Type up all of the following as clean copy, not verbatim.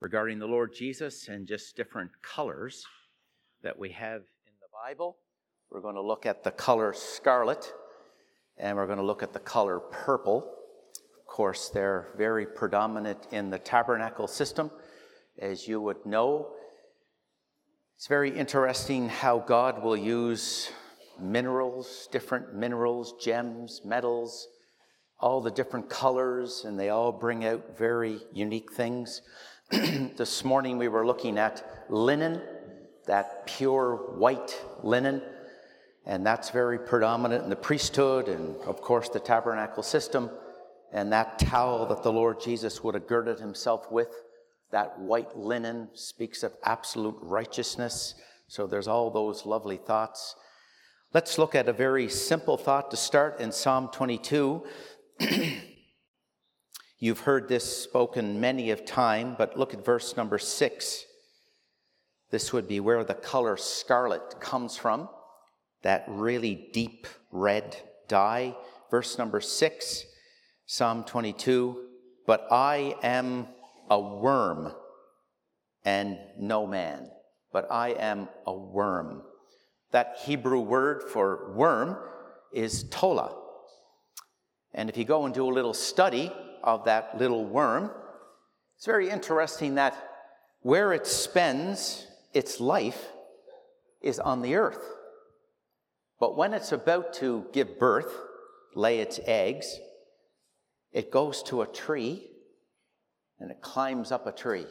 regarding the Lord Jesus and just different colors that we have in the Bible. We're going to look at the color scarlet, and we're going to look at the color purple. Of course, they're very predominant in the tabernacle system, as you would know. It's very interesting how God will use minerals, different minerals, gems, metals, all the different colors, and they all bring out very unique things. This morning we were looking at linen, that pure white linen, and that's very predominant in the priesthood and, of course, the tabernacle system. And that towel that the Lord Jesus would have girded himself with, that white linen, speaks of absolute righteousness. So there's all those lovely thoughts. Let's look at a very simple thought to start in Psalm 22. You've heard this spoken many of time, but look at verse number 6. This would be where the color scarlet comes from, that really deep red dye. Verse number 6, Psalm 22, "But I am a worm and no man." But I am a worm. That Hebrew word for worm is tola. And if you go and do a little study of that little worm, it's very interesting that where it spends its life is on the earth. But when it's about to give birth, lay its eggs, it goes to a tree and it climbs up a tree.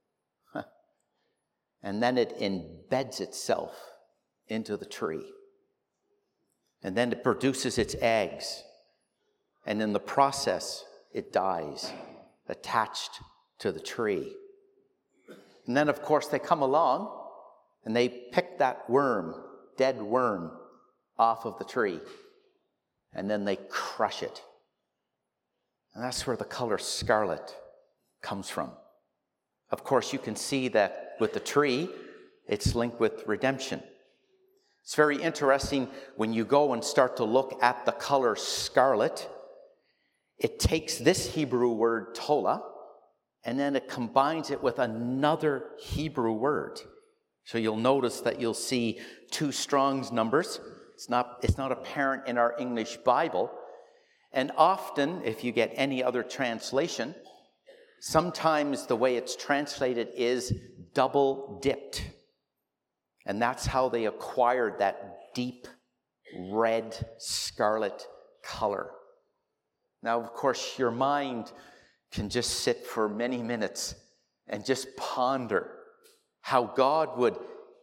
And then it embeds itself into the tree. And then it produces its eggs. And in the process, it dies, attached to the tree. And then, of course, they come along and they pick that worm, dead worm, off of the tree. And then they crush it. And that's where the color scarlet comes from. Of course, you can see that with the tree, it's linked with redemption. It's very interesting when you go and start to look at the color scarlet. It takes this Hebrew word tola, and then it combines it with another Hebrew word. So you'll notice that you'll see two Strong's numbers. It's not apparent in our English Bible. And often, if you get any other translation, sometimes the way it's translated is double dipped. And that's how they acquired that deep red scarlet color. Now, of course, your mind can just sit for many minutes and just ponder how God would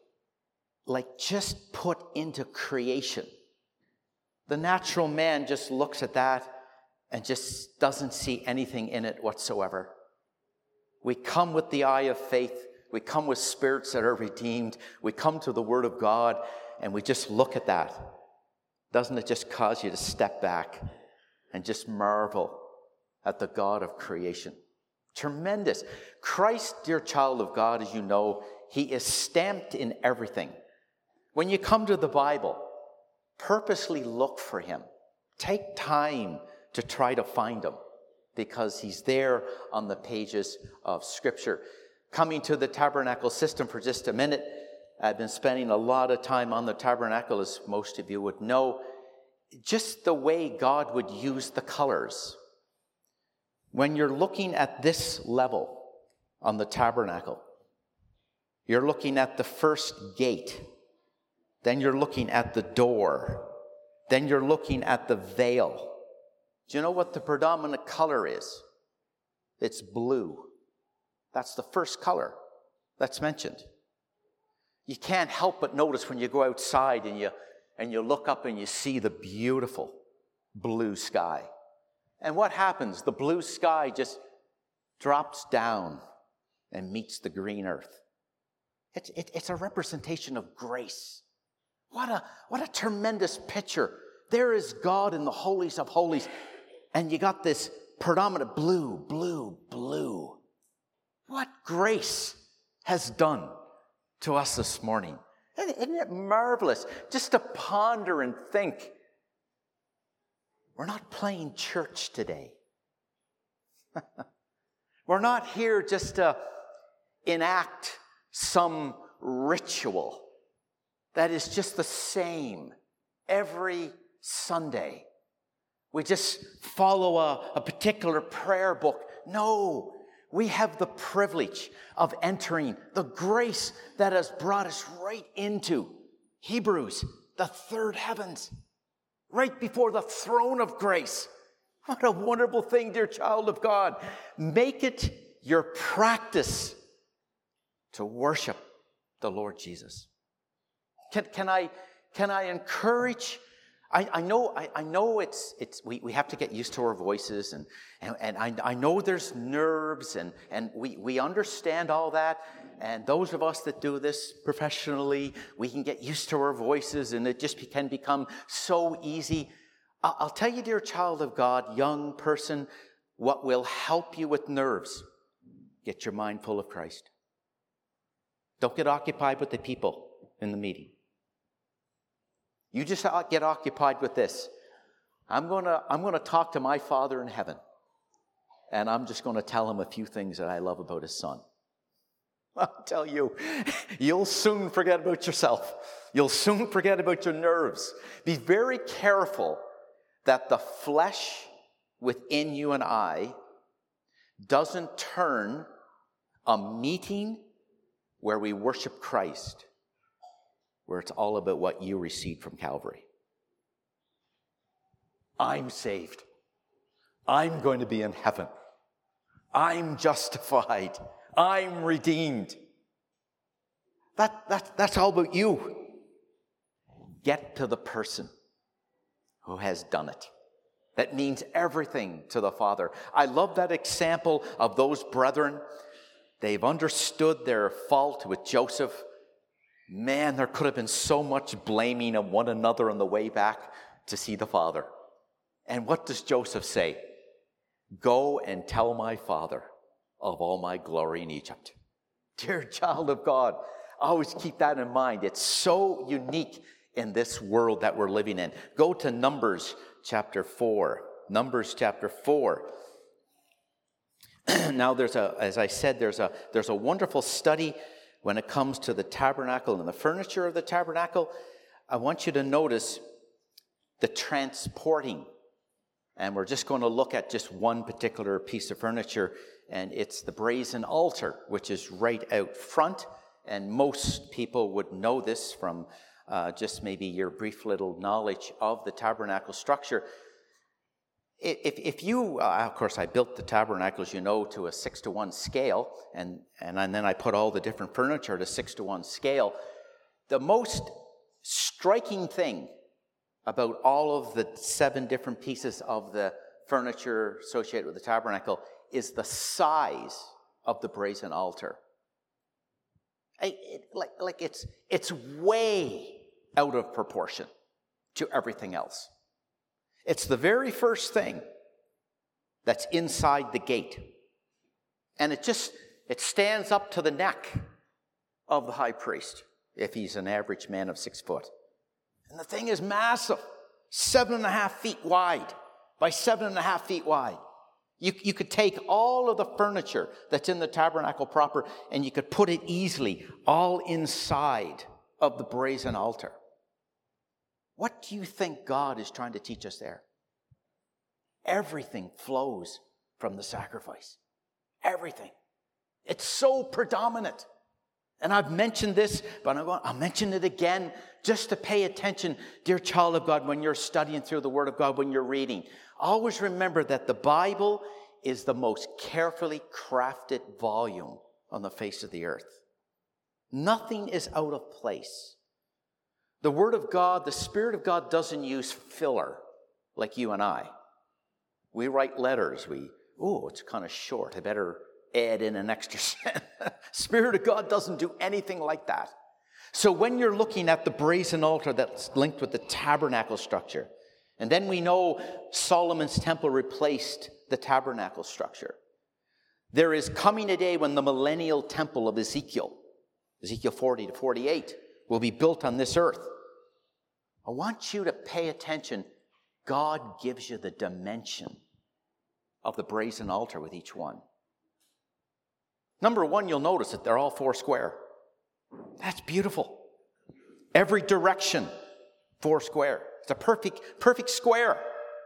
just put into creation. The natural man just looks at that and just doesn't see anything in it whatsoever. We come with the eye of faith. We come with spirits that are redeemed. We come to the Word of God and we just look at that. Doesn't it just cause you to step back and just marvel at the God of creation? Tremendous. Christ, dear child of God, as you know, he is stamped in everything. When you come to the Bible, purposely look for him. Take time to try to find him, because he's there on the pages of Scripture. Coming to the tabernacle system for just a minute, I've been spending a lot of time on the tabernacle, as most of you would know. Just the way God would use the colors. When you're looking at this level on the tabernacle, you're looking at the first gate. Then you're looking at the door. Then you're looking at the veil. Do you know what the predominant color is? It's blue. That's the first color that's mentioned. You can't help but notice when you go outside and you look up and you see the beautiful blue sky. And what happens? The blue sky just drops down and meets the green earth. It's a representation of grace. What a tremendous picture. There is God in the holies of holies, and you got this predominant blue, blue, blue. What grace has done to us this morning. Isn't it marvelous just to ponder and think? We're not playing church today. We're not here just to enact some ritual that is just the same every Sunday. We just follow a particular prayer book. No, we have the privilege of entering the grace that has brought us right into Hebrews, the third heavens, right before the throne of grace. What a wonderful thing, dear child of God. Make it your practice to worship the Lord Jesus. Can I encourage? I know it's we have to get used to our voices, and I know there's nerves, and we understand all that. And those of us that do this professionally, we can get used to our voices, and it just can become so easy. I'll tell you, dear child of God, young person, what will help you with nerves: get your mind full of Christ. Don't get occupied with the people in the meeting. You just get occupied with this. I'm going to talk to my Father in heaven, and I'm just going to tell him a few things that I love about his Son. I'll tell you, you'll soon forget about yourself. You'll soon forget about your nerves. Be very careful that the flesh within you and I doesn't turn a meeting where we worship Christ, where it's all about what you received from Calvary. I'm saved. I'm going to be in heaven. I'm justified. I'm redeemed. That's all about you. Get to the person who has done it. That means everything to the Father. I love that example of those brethren. They've understood their fault with Joseph. Man, there could have been so much blaming of one another on the way back to see the Father. And what does Joseph say? Go and tell my father of all my glory in Egypt. Dear child of God, always keep that in mind. It's so unique in this world that we're living in. Go to Numbers chapter 4. Numbers chapter 4. Now as I said, there's a wonderful study when it comes to the tabernacle and the furniture of the tabernacle. I want you to notice the transporting. And we're just going to look at just one particular piece of furniture, and it's the brazen altar, which is right out front. And most people would know this from just maybe your brief little knowledge of the tabernacle structure. If you, of course, I built the tabernacle, as you know, to a 6-to-1 scale, and then I put all the different furniture to 6-to-1 scale. The most striking thing about all of the 7 different pieces of the furniture associated with the tabernacle is the size of the brazen altar. It's way out of proportion to everything else. It's the very first thing that's inside the gate. And it stands up to the neck of the high priest, if he's an average man of 6 foot. And the thing is massive, 7.5 feet wide by 7.5 feet wide. You could take all of the furniture that's in the tabernacle proper, and you could put it easily all inside of the brazen altar. What do you think God is trying to teach us there? Everything flows from the sacrifice. Everything. It's so predominant. And I've mentioned this, but I'll mention it again just to pay attention, dear child of God, when you're studying through the Word of God, when you're reading. Always remember that the Bible is the most carefully crafted volume on the face of the earth. Nothing is out of place. The Word of God, the Spirit of God doesn't use filler like you and I. We write letters. It's kind of short. I better add in an extra sentence. Spirit of God doesn't do anything like that. So when you're looking at the brazen altar that's linked with the tabernacle structure, and then we know Solomon's temple replaced the tabernacle structure. There is coming a day when the millennial temple of Ezekiel 40 to 48, will be built on this earth. I want you to pay attention. God gives you the dimension of the brazen altar with each one. Number one, you'll notice that they're all four square. That's beautiful. Every direction, four square. It's a perfect square.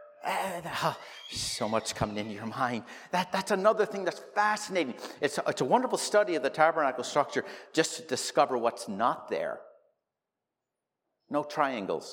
So much coming into your mind. That's another thing that's fascinating. It's a wonderful study of the tabernacle structure just to discover what's not there. No triangles.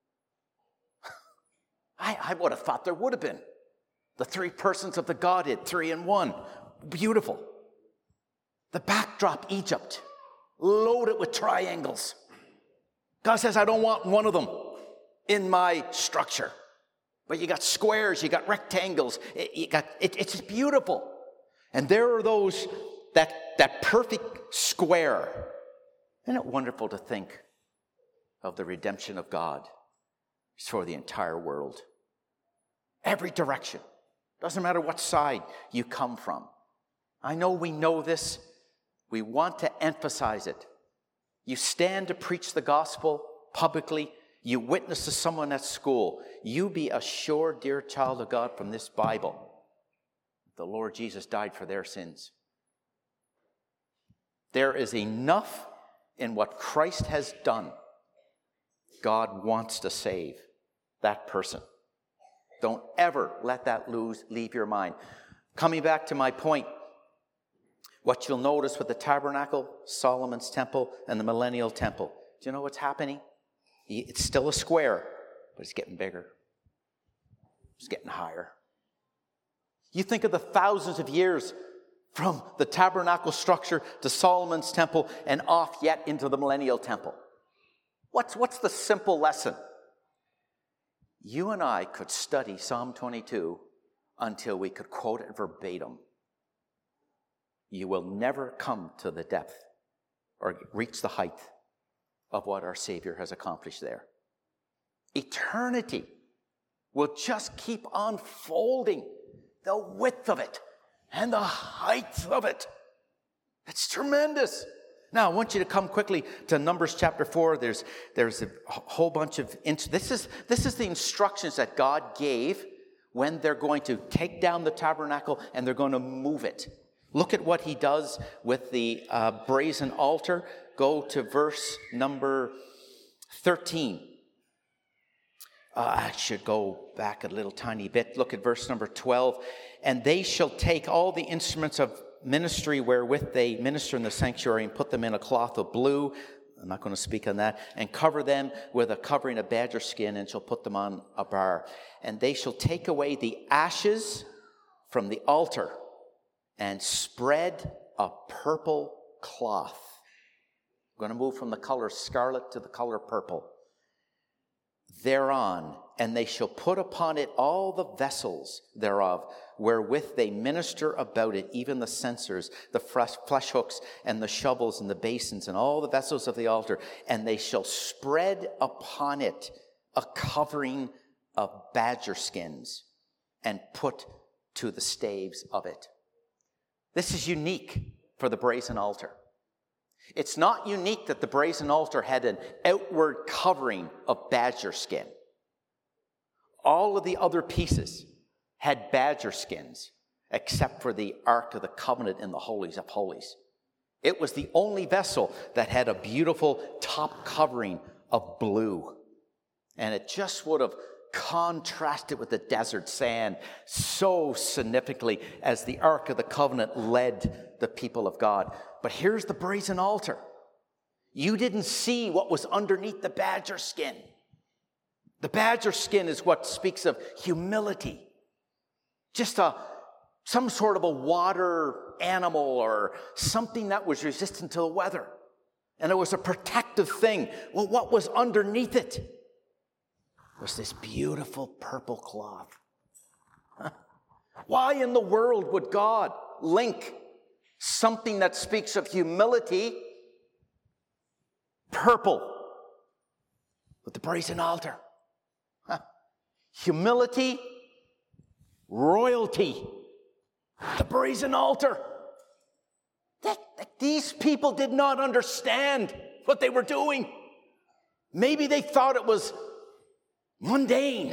I would have thought there would have been. The three persons of the Godhead, 3 in 1. Beautiful. The backdrop, Egypt, loaded with triangles. God says, I don't want one of them in my structure. But you got squares, you got rectangles, it's beautiful. And there are those, that perfect square. Isn't it wonderful to think of the redemption of God for the entire world? Every direction. Doesn't matter what side you come from. I know we know this. We want to emphasize it. You stand to preach the gospel publicly. You witness to someone at school. You be assured, dear child of God, from this Bible, the Lord Jesus died for their sins. There is enough in what Christ has done. God wants to save that person. Don't ever let that leave your mind. Coming back to my point, what you'll notice with the tabernacle, Solomon's temple, and the millennial temple. Do you know what's happening? It's still a square, but it's getting bigger. It's getting higher. You think of the thousands of years from the tabernacle structure to Solomon's temple and off yet into the millennial temple. What's the simple lesson? You and I could study Psalm 22 until we could quote it verbatim. You will never come to the depth or reach the height of what our Savior has accomplished there. Eternity will just keep unfolding the width of it and the height of it. It's tremendous. Now, I want you to come quickly to Numbers chapter 4. There's a whole bunch of... This is the instructions that God gave when they're going to take down the tabernacle and they're going to move it. Look at what he does with the brazen altar. Go to verse number 13. I should go back a little tiny bit. Look at verse number 12. And they shall take all the instruments of ministry wherewith they minister in the sanctuary and put them in a cloth of blue. I'm not going to speak on that. And cover them with a covering of badger skin and shall put them on a bar. And they shall take away the ashes from the altar and spread a purple cloth. I'm going to move from the color scarlet to the color purple. Thereon, and they shall put upon it all the vessels thereof, wherewith they minister about it, even the censers, the flesh hooks, and the shovels, and the basins, and all the vessels of the altar. And they shall spread upon it a covering of badger skins, and put to the staves of it. This is unique for the brazen altar. It's not unique that the brazen altar had an outward covering of badger skin. All of the other pieces had badger skins, except for the Ark of the Covenant in the Holies of Holies. It was the only vessel that had a beautiful top covering of blue. And it just would have contrasted with the desert sand so significantly as the Ark of the Covenant led the people of God. But here's the brazen altar. You didn't see what was underneath the badger skin. The badger skin is what speaks of humility. Just some sort of a water animal or something that was resistant to the weather. And it was a protective thing. Well, what was underneath it was this beautiful purple cloth. Why in the world would God link something that speaks of humility, purple, with the brazen altar? Humility, royalty, the brazen altar. These people did not understand what they were doing. Maybe they thought it was mundane,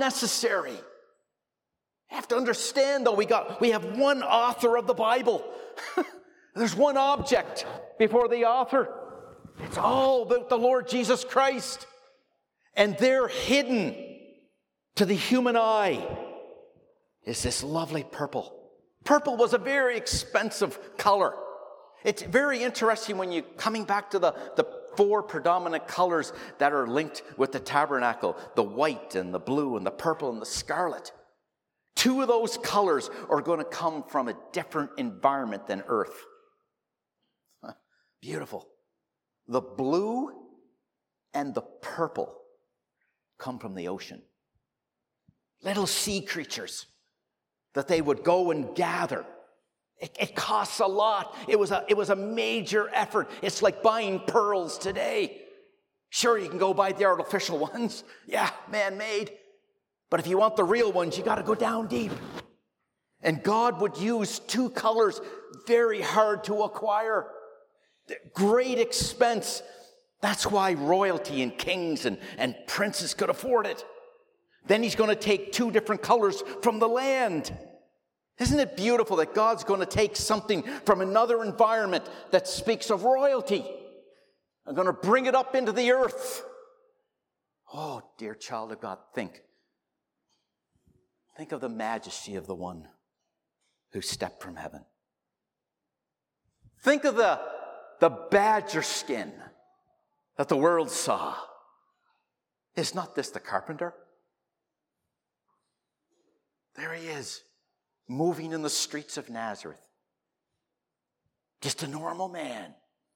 unnecessary. You have to understand, though, we have one author of the Bible. There's one object before the author. It's all about the Lord Jesus Christ. And there, hidden to the human eye, is this lovely purple. Purple was a very expensive color. It's very interesting when you're coming back to the four predominant colors that are linked with the tabernacle, the white and the blue and the purple and the scarlet. Two of those colors are going to come from a different environment than earth. Beautiful. The blue and the purple come from the ocean. Little sea creatures that they would go and gather. It costs a lot. It was a major effort. It's like buying pearls today. Sure, you can go buy the artificial ones. Yeah, man-made. But if you want the real ones, you got to go down deep. And God would use two colors very hard to acquire. Great expense. That's why royalty and kings and princes could afford it. Then he's going to take two different colors from the land. Isn't it beautiful that God's going to take something from another environment that speaks of royalty and going to bring it up into the earth? Oh, dear child of God, think. Think of the majesty of the one who stepped from heaven. Think of the badger skin that the world saw. Is not this the carpenter? There he is, moving in the streets of Nazareth. Just a normal man.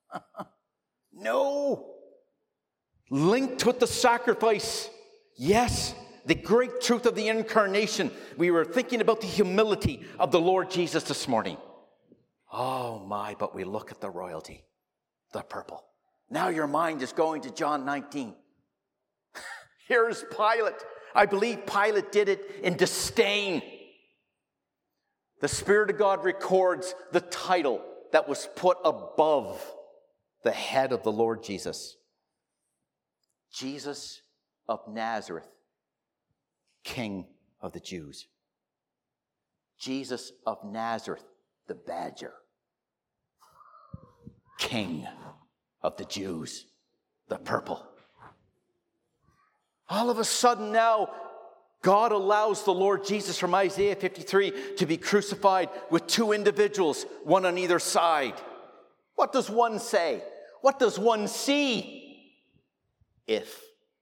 No. Linked with the sacrifice. Yes, the great truth of the incarnation. We were thinking about the humility of the Lord Jesus this morning. Oh my, but we look at the royalty, the purple. Now your mind is going to John 19. Here's Pilate. I believe Pilate did it in disdain. The Spirit of God records the title that was put above the head of the Lord Jesus. Jesus of Nazareth, King of the Jews. Jesus of Nazareth, the badger, King of the Jews, the purple. All of a sudden now, God allows the Lord Jesus from Isaiah 53 to be crucified with two individuals, one on either side. What does one say? What does one see? If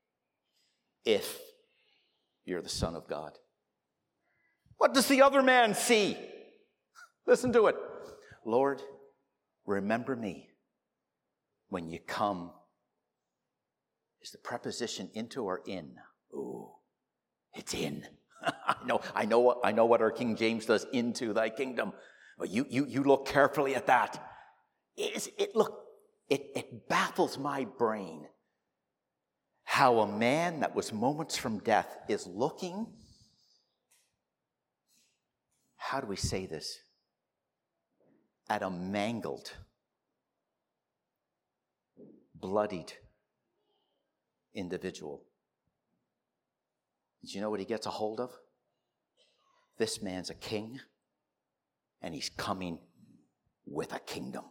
you're the Son of God. What does the other man see? Listen to it. Lord, remember me when you come. Is the preposition into or in? Ooh, it's in. I know what our King James does, into thy kingdom. But you look carefully at that. It baffles my brain how a man that was moments from death is looking, how do we say this, at a mangled, bloodied individual. Did you know what he gets a hold of? This man's a king, and he's coming with a kingdom.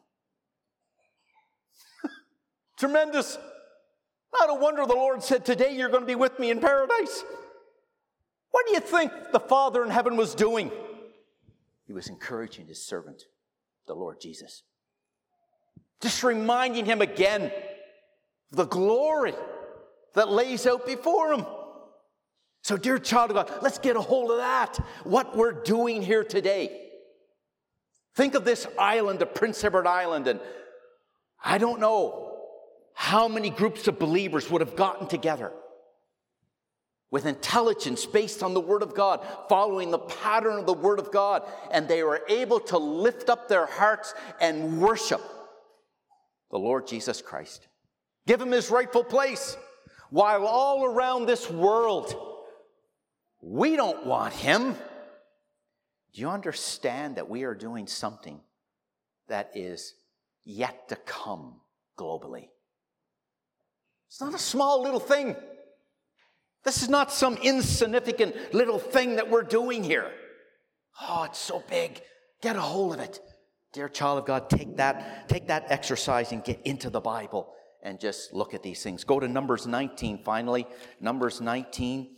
Tremendous. No wonder the Lord said, today you're going to be with me in paradise. What do you think the Father in heaven was doing? He was encouraging his servant, the Lord Jesus. Just reminding him again of the glory that lays out before him. So, dear child of God, let's get a hold of that. What we're doing here today. Think of this island, of Prince Edward Island, and I don't know how many groups of believers would have gotten together with intelligence based on the Word of God, following the pattern of the Word of God, and they were able to lift up their hearts and worship the Lord Jesus Christ. Give him his rightful place. While all around this world, we don't want him. Do you understand that we are doing something that is yet to come globally? It's not a small little thing. This is not some insignificant little thing that we're doing here. Oh, it's so big. Get a hold of it. Dear child of God, take that exercise and get into the Bible and just look at these things. Go to Numbers 19, finally. Numbers 19.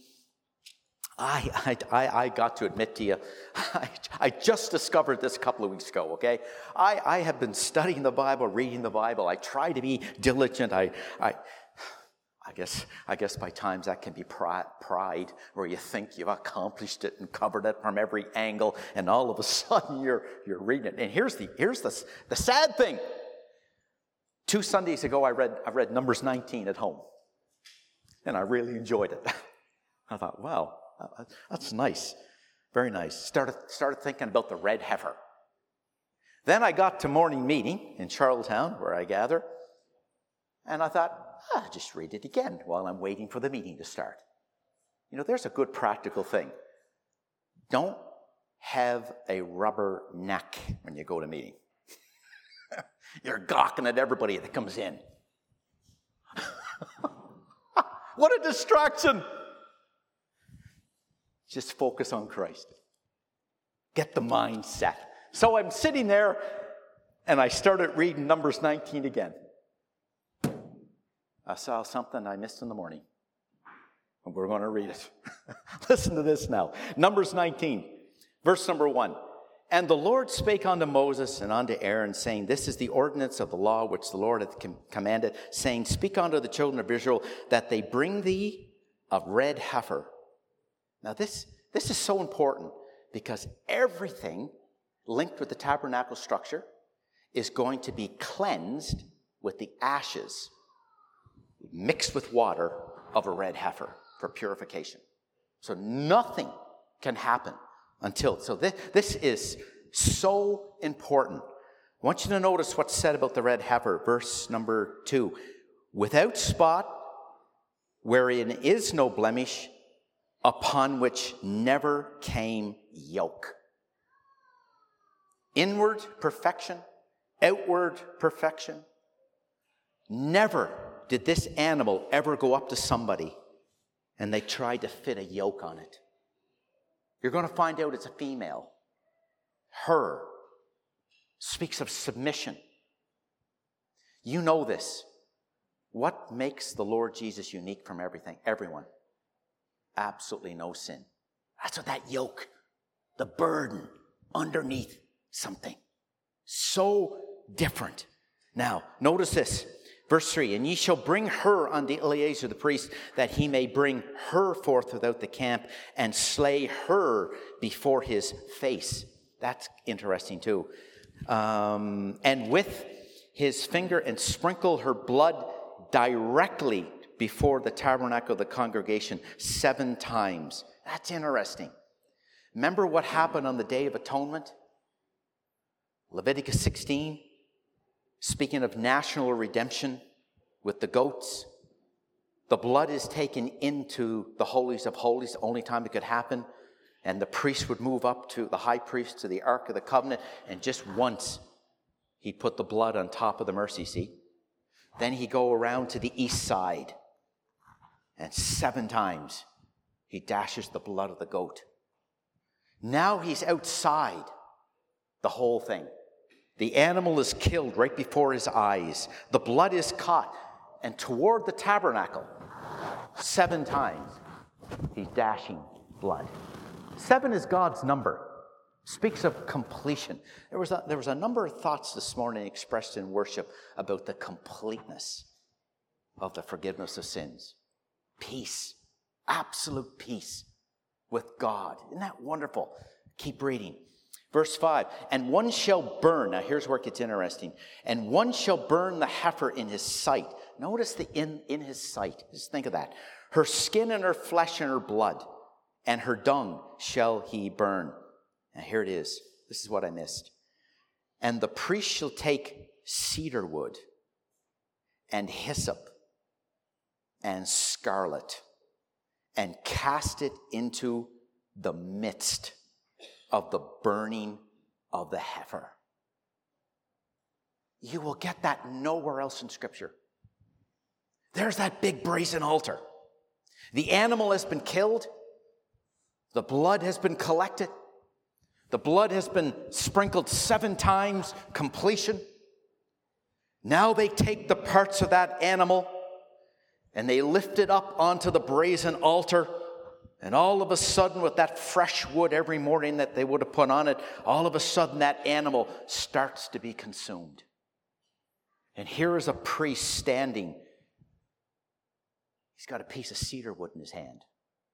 I got to admit to you, I just discovered this a couple of weeks ago, okay? I have been studying the Bible, reading the Bible. I try to be diligent. I guess by times that can be pride, where you think you've accomplished it and covered it from every angle, and all of a sudden you're reading it. And here's the sad thing. 2 Sundays ago, I read Numbers 19 at home, and I really enjoyed it. I thought, wow, that's nice, very nice. Started thinking about the red heifer. Then I got to morning meeting in Charlottetown, where I gather, and I thought, I'll just read it again while I'm waiting for the meeting to start. You know, there's a good practical thing. Don't have a rubber neck when you go to meeting. You're gawking at everybody that comes in. What a distraction! Just focus on Christ. Get the mind set. So I'm sitting there, and I started reading Numbers 19 again. I saw something I missed in the morning, and we're going to read it. Listen to this now. Numbers 19, verse number 1. And the Lord spake unto Moses and unto Aaron, saying, This is the ordinance of the law which the Lord hath commanded, saying, Speak unto the children of Israel, that they bring thee a red heifer. Now this is so important, because everything linked with the tabernacle structure is going to be cleansed with the ashes mixed with water of a red heifer for purification. So nothing can happen until. So this is so important. I want you to notice what's said about the red heifer, verse number 2. Without spot, wherein is no blemish, upon which never came yoke. Inward perfection, outward perfection. Never did this animal ever go up to somebody and they tried to fit a yoke on it. You're going to find out it's a female. Her speaks of submission. You know this. What makes the Lord Jesus unique from everyone? Absolutely no sin. That's what that yoke, the burden underneath something. So different. Now, notice this. Verse 3, And ye shall bring her unto Eleazar the priest, that he may bring her forth without the camp, and slay her before his face. That's interesting too. And with his finger, and sprinkle her blood directly before the tabernacle of the congregation 7 times. That's interesting. Remember what happened on the Day of Atonement? Leviticus 16. Speaking of national redemption with the goats, the blood is taken into the holies of holies, the only time it could happen, and the priest would move up to the high priest to the Ark of the Covenant, and just once he'd put the blood on top of the mercy seat. Then he'd go around to the east side, and 7 times he dashes the blood of the goat. Now he's outside the whole thing. The animal is killed right before his eyes. The blood is caught. And toward the tabernacle, 7 times, he's dashing blood. 7 is God's number. Speaks of completion. There was a number of thoughts this morning expressed in worship about the completeness of the forgiveness of sins. Peace. Absolute peace with God. Isn't that wonderful? Keep reading. Verse 5, And one shall burn. Now here's where it gets interesting. And one shall burn the heifer in his sight. Notice the in his sight. Just think of that. Her skin and her flesh and her blood, and her dung shall he burn. Now here it is. This is what I missed. And the priest shall take cedar wood and hyssop and scarlet and cast it into the midst of the burning of the heifer. You will get that nowhere else in Scripture. There's that big brazen altar. The animal has been killed. The blood has been collected. The blood has been sprinkled 7 times, completion. Now they take the parts of that animal and they lift it up onto the brazen altar. And all of a sudden, with that fresh wood every morning that they would have put on it, all of a sudden that animal starts to be consumed. And here is a priest standing. He's got a piece of cedar wood in his hand.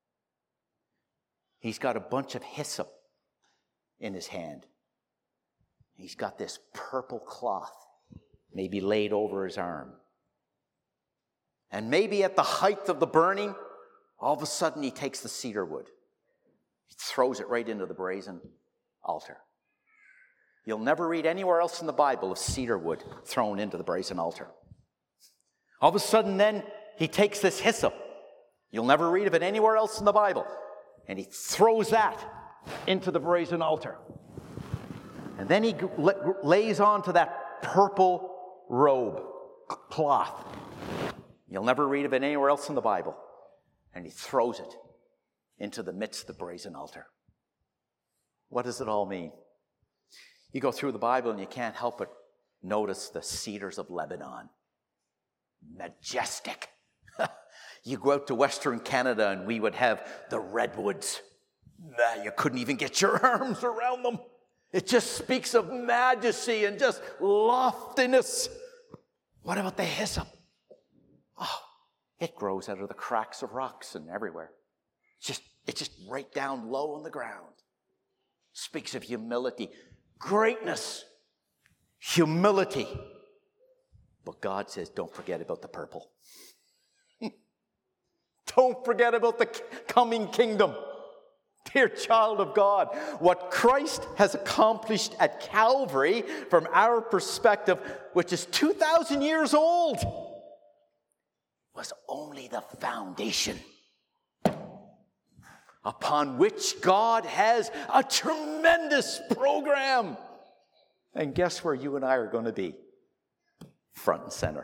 He's got a bunch of hyssop in his hand. He's got this purple cloth maybe laid over his arm. And maybe at the height of the burning, all of a sudden he takes the cedar wood. He throws it right into the brazen altar. You'll never read anywhere else in the Bible of cedar wood thrown into the brazen altar. All of a sudden then he takes this hyssop. You'll never read of it anywhere else in the Bible. And he throws that into the brazen altar. And then he lays onto that purple robe, cloth. You'll never read of it anywhere else in the Bible. And he throws it into the midst of the brazen altar. What does it all mean? You go through the Bible and you can't help but notice the cedars of Lebanon. Majestic. You go out to Western Canada and we would have the redwoods. You couldn't even get your arms around them. It just speaks of majesty and just loftiness. What about the hyssop? Oh, it grows out of the cracks of rocks and everywhere. It's just right down low on the ground. Speaks of humility, greatness, humility. But God says, don't forget about the purple. Don't forget about the coming kingdom. Dear child of God, what Christ has accomplished at Calvary, from our perspective, which is 2,000 years old, was only the foundation upon which God has a tremendous program. And guess where you and I are going to be? Front and center.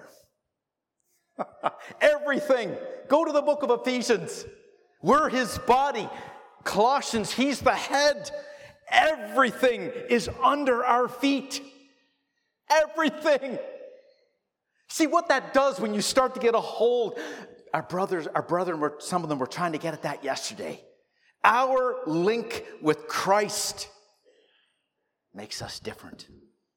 Everything. Go to the book of Ephesians. We're his body. Colossians, he's the head. Everything is under our feet. Everything. See what that does when you start to get a hold. Our brethren, some of them were trying to get at that yesterday. Our link with Christ makes us different.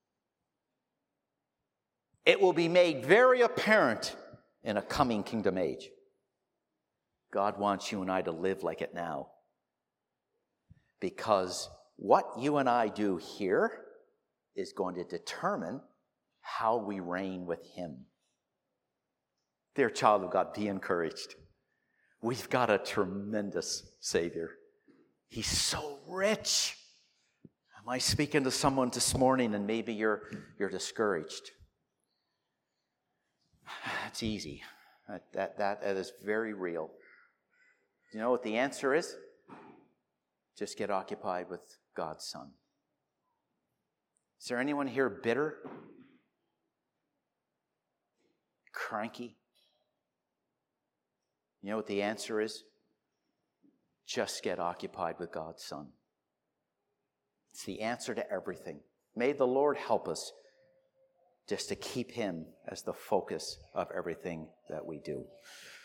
It will be made very apparent in a coming kingdom age. God wants you and I to live like it now. Because what you and I do here is going to determine how we reign with him. Dear child of God, be encouraged. We've got a tremendous Savior. He's so rich. Am I speaking to someone this morning and maybe you're discouraged? That's easy. That is very real. You know what the answer is? Just get occupied with God's Son. Is there anyone here bitter? Cranky? You know what the answer is? Just get occupied with God's Son. It's the answer to everything. May the Lord help us just to keep him as the focus of everything that we do.